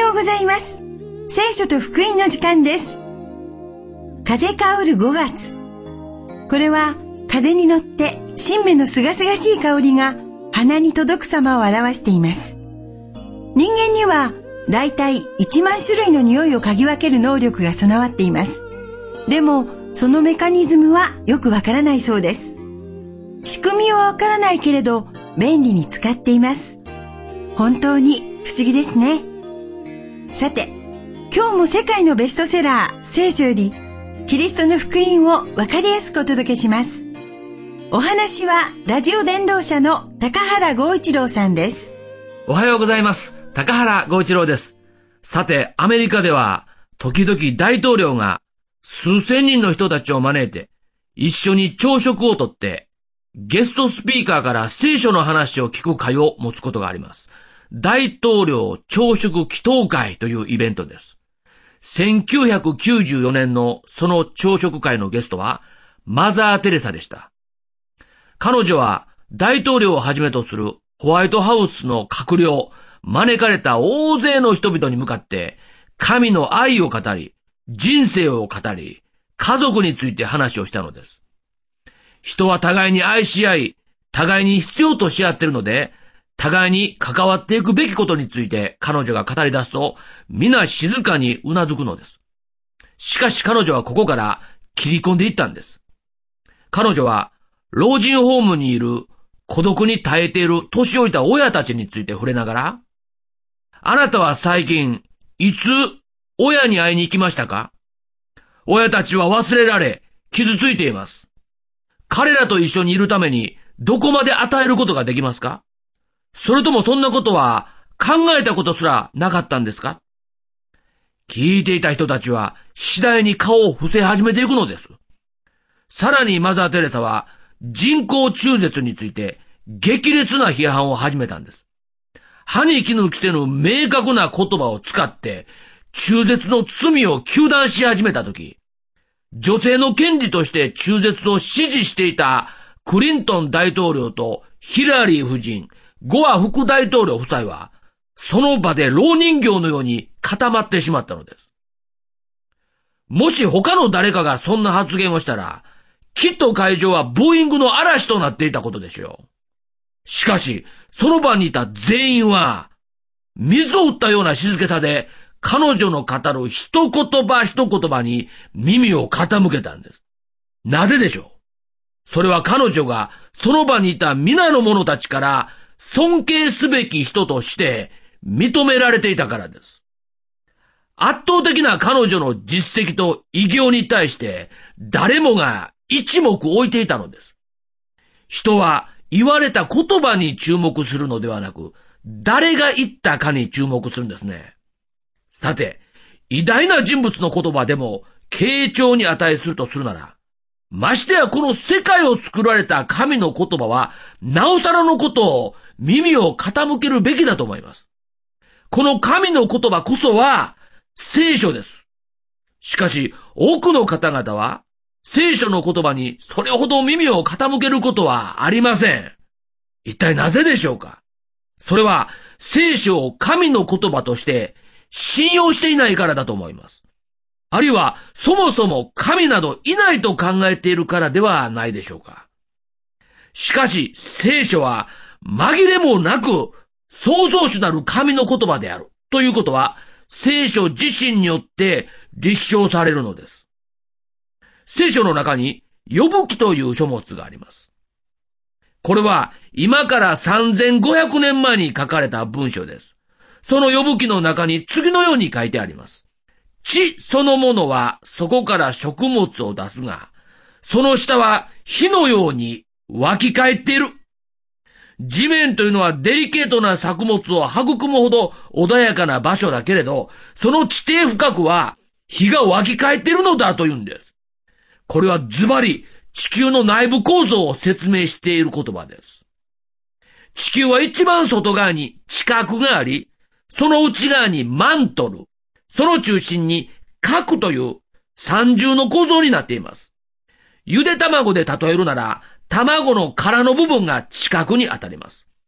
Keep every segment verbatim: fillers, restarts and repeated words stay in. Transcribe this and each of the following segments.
ようございます。聖書と福音の時間です。風香るごがつ。これは風に乗って新芽のすがすがしい香りが鼻に届く様を表しています。人間にはだいたいいちまんしゅるいの匂いを嗅ぎ分ける能力が備わっています。でもそのメカニズムはよくわからないそうです。仕組みはわからないけれど便利に使っています。本当に不思議ですね。さて、今日も世界のベストセラー聖書よりキリストの福音をわかりやすくお届けします。お話はラジオ伝道者の高原剛一郎さんです。 おはようございます。高原剛一郎です。さて、アメリカでは時々大統領が数千人の人たちを招いて一緒に朝食をとってゲストスピーカーから聖書の話を聞く会を持つことがあります。大統領朝食祈祷会というイベントです。せんきゅうひゃくきゅうじゅうよねんのその朝食会のゲストはマザー・テレサでした。彼女は大統領をはじめとするホワイトハウスの閣僚、招かれた大勢の人々に向かって神の愛を語り、人生を語り、家族について話をしたのです。人は互いに愛し合い、互いに必要とし合っているので、互いに関わっていくべきことについて彼女が語り出すと、皆静かにうなずくのです。しかし彼女はここから切り込んでいったんです。彼女は老人ホームにいる孤独に耐えている年老いた親たちについて触れながら、あなたは最近いつ親に会いに行きましたか？親たちは忘れられ傷ついています。彼らと一緒にいるためにどこまで与えることができますか？それともそんなことは考えたことすらなかったんですか？聞いていた人たちは次第に顔を伏せ始めていくのです。さらにマザー・テレサは人工中絶について激烈な批判を始めたんです。歯に衣着せぬ明確な言葉を使って中絶の罪を糾弾し始めたとき、女性の権利として中絶を支持していたクリントン大統領とヒラリー夫人、ゴア副大統領夫妻は、その場で老人形のように固まってしまったのです。もし他の誰かがそんな発言をしたら、きっと会場はブーイングの嵐となっていたことでしょう。しかし、その場にいた全員は、水を打ったような静けさで、彼女の語る一言葉一言葉に耳を傾けたんです。なぜでしょう？それは彼女がその場にいた皆の者たちから尊敬すべき人として認められていたからです。圧倒的な彼女の実績と偉業に対して誰もが一目置いていたのです。人は言われた言葉に注目するのではなく、誰が言ったかに注目するんですね。さて、偉大な人物の言葉でも敬重に値するとするなら、ましてやこの世界を作られた神の言葉は、なおさらのことを耳を傾けるべきだと思います。この神の言葉こそは聖書です。しかし、多くの方々は聖書の言葉にそれほど耳を傾けることはありません。一体なぜでしょうか？それは聖書を神の言葉として信用していないからだと思います。あるいはそもそも神などいないと考えているからではないでしょうか。しかし聖書は紛れもなく創造主なる神の言葉であるということは聖書自身によって立証されるのです。聖書の中にヨブ記という書物があります。これは今からさんぜんごひゃくねんまえに書かれた文章です。そのヨブ記の中に次のように書いてあります。地そのものはそこから食物を出すが、その下は火のように湧き返っている。地面というのはデリケートな作物を育むほど穏やかな場所だけれど、その地底深くは火が湧き返っているのだというんです。これはズバリ地球の内部構造を説明している言葉です。地球は一番外側に地殻があり、その内側にマントル、その中心に核という三重の構造になっています。ゆで卵で例えるなら、卵の殻の部分が地殻に当たります。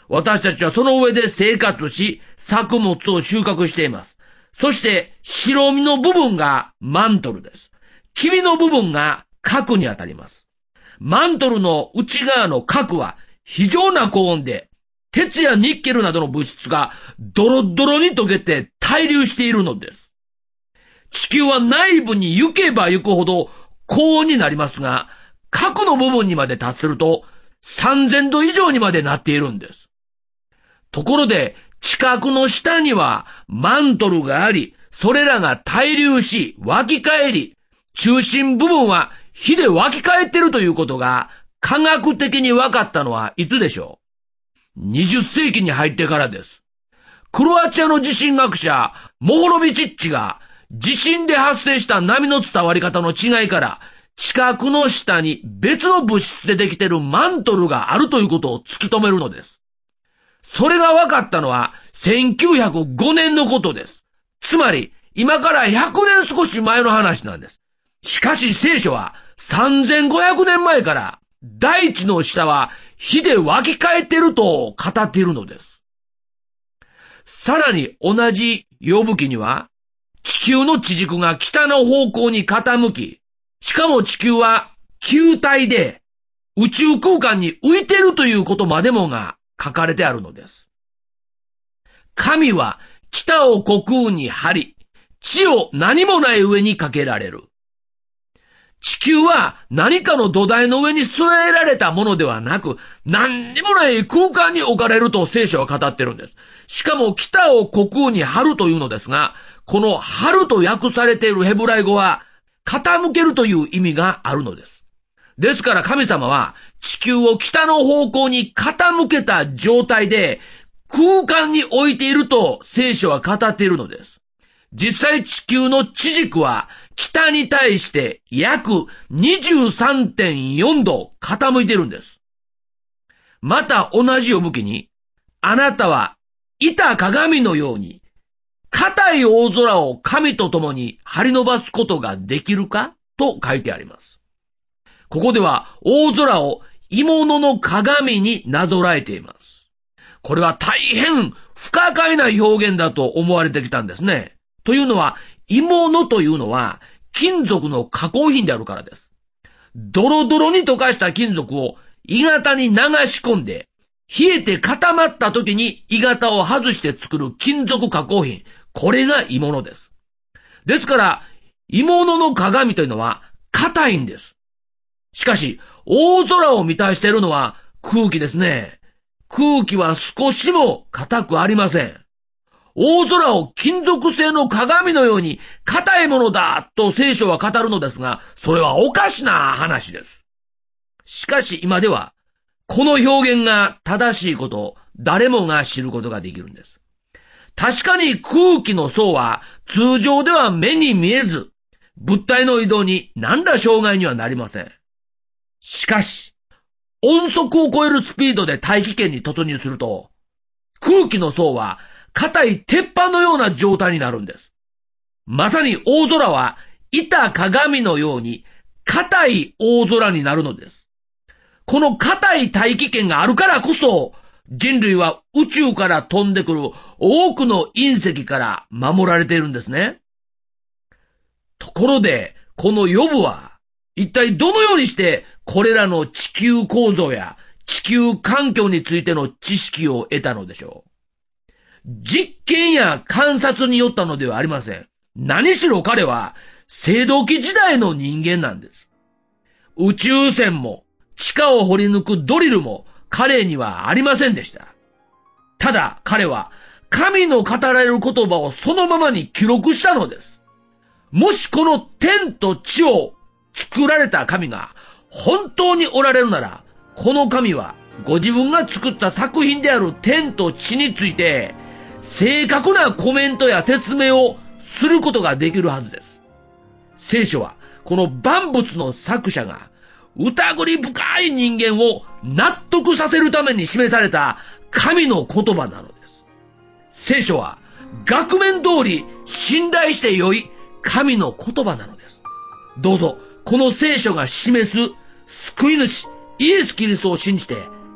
私たちはその上で生活し、作物を収穫しています。そして白身の部分がマントルです。黄身の部分が核にあたります。マントルの内側の核は非常な高温で、鉄やニッケルなどの物質がドロドロに溶けて対流しているのです。地球は内部に行けば行くほど高温になりますが、核の部分にまで達するとさんぜんど以上にまでなっているんです。ところで地殻の下にはマントルがあり、それらが対流し湧き返り、中心部分は火で湧き返っているということが科学的に分かったのはいつでしょう？にじゅっせいきに入ってからです。クロアチアの地震学者モホロビチッチが地震で発生した波の伝わり方の違いから地殻の下に別の物質でできているマントルがあるということを突き止めるのです。それが分かったのはせんきゅうひゃくごねんのことです。つまり今からひゃくねん少し前の話なんです。しかし聖書はさんぜんごひゃくねんまえから大地の下は火で湧き返っていると語っているのです。さらに同じヨブ記には地球の地軸が北の方向に傾き、しかも地球は球体で宇宙空間に浮いているということまでもが書かれてあるのです。神は北を虚空に張り、地を何もない上にかけられる。地球は何かの土台の上に据えられたものではなく、何にもない空間に置かれると聖書は語ってるんです。しかも北を虚空に張るというのですが、この張ると訳されているヘブライ語は、傾けるという意味があるのです。ですから神様は地球を北の方向に傾けた状態で空間に置いていると聖書は語っているのです。実際地球の地軸は北に対して約 にじゅうさんてんよんど傾いているんです。また同じ呼ぶ記に、あなたは板鏡のように固い大空を神と共に張り伸ばすことができるかと書いてあります。ここでは大空を鋳物の鏡になぞらえています。これは大変不可解な表現だと思われてきたんですね。というのは、鋳物というのは金属の加工品であるからです。ドロドロに溶かした金属を鋳型に流し込んで、冷えて固まった時に鋳型を外して作る金属加工品。これが鋳物です。ですから、鋳物の鏡というのは硬いんです。しかし、大空を満たしているのは空気ですね。空気は少しも硬くありません。大空を金属製の鏡のように硬いものだと聖書は語るのですが、それはおかしな話です。しかし今では、この表現が正しいことを誰もが知ることができるんです。確かに空気の層は通常では目に見えず、物体の移動に何ら障害にはなりません。しかし、音速を超えるスピードで大気圏に突入すると、空気の層は硬い鉄板のような状態になるんです。まさに大空は板鏡のように硬い大空になるのです。この硬い大気圏があるからこそ、人類は宇宙から飛んでくる多くの隕石から守られているんですね。ところで、このヨブは、一体どのようにしてこれらの地球構造や地球環境についての知識を得たのでしょう。実験や観察によったのではありません。何しろ彼は青銅器時代の人間なんです。宇宙船も地下を掘り抜くドリルも彼にはありませんでした。ただ彼は神の語られる言葉をそのままに記録したのです。もしこの天と地を作られた神が本当におられるなら、この神はご自分が作った作品である天と地について正確なコメントや説明をすることができるはずです。聖書はこの万物の作者が疑り深い人間を納得させるために示された神の言葉なのです。聖書は額面通り信頼してよい神の言葉なのです。どうぞこの聖書が示す救い主イエス・キリストを信じて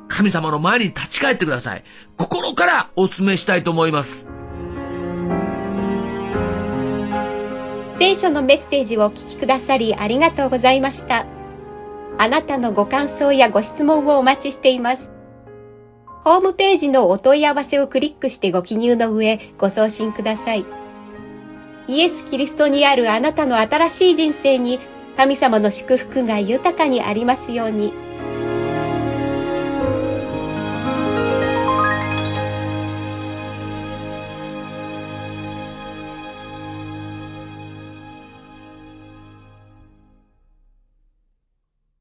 神様の前に立ち返ってください。心からお勧めしたいと思います。 聖書のメッセージをお聞きくださりありがとうございました。あなたのご感想やご質問をお待ちしています。ホームページのお問い合わせをクリックしてご記入の上、ご送信ください。イエス・キリストにあるあなたの新しい人生に神様の祝福が豊かにありますように。